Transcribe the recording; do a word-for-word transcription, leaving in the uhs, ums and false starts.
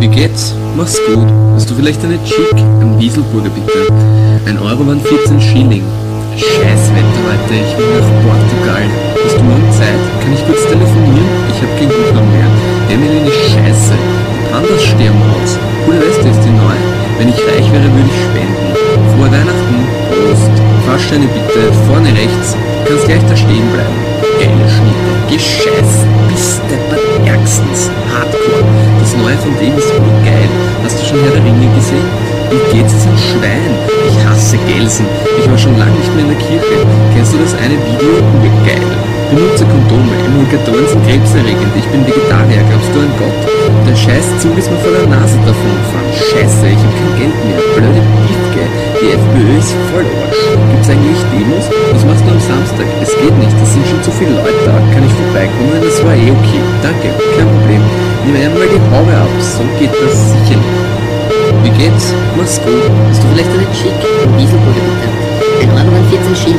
Wie geht's? Mach's gut. Hast du vielleicht eine Chick? Am Wieselburger bitte. Ein Euro waren vierzehn Schilling. Scheiß Wetter heute, ich will nach Portugal. Hast du morgen Zeit? Kann ich kurz telefonieren? Ich hab kein Guthaben mehr. Emily ist scheiße. Die Pandas sterben aus. Coole Weste ist die neu. Wenn ich reich wäre, würde ich spenden. Frohe Weihnachten. Prost. Fahrscheine bitte. Vorne rechts. Kannst gleich da stehen bleiben. Geile Schnitte. Gescheiß. Bis deppert ärgstens. Hardcore. Das neue von dem ist wohl geil. Hast du schon Herr der Ringe gesehen? Wie geht's, ist ein Schwein? Ich hasse Gelsen. Ich war schon lange nicht mehr in der Kirche. Kennst du das eine Video? Urgeil. Benutze Kondome. Emulgatoren sind krebserregend. Ich bin Vegetarier. Glaubst du an Gott? Der scheiß Zug ist mir vor der Nase davon gefahren. Scheiße, ich hab kein Geld mehr. Blöde Piefke. Die FPÖ ist voll Arsch. Gibt's eigentlich Demos? Was machst du am Samstag? Es geht nicht. Es sind schon zu viele Leute da. Kann ich vorbeikommen? Das war eh okay. Danke. Kein Problem. Nimm einmal die Haube ab. So geht das sicher nicht. Wie geht's? Mach's gut. Hast du vielleicht eine Chick? Am Wieselburger bitte. Ein Euro waren vierzehn Schilling.